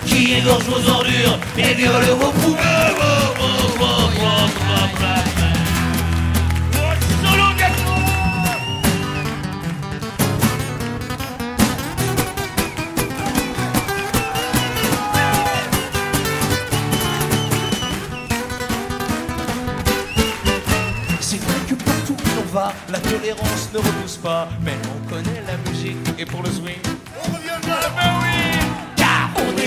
qui égorge vos ordures et viole vos poumons. Solo gâteau. C'est vrai que partout où l'on va, la tolérance ne repousse pas. Mais on connaît la musique et pour le swing, on revient là. Ben oui.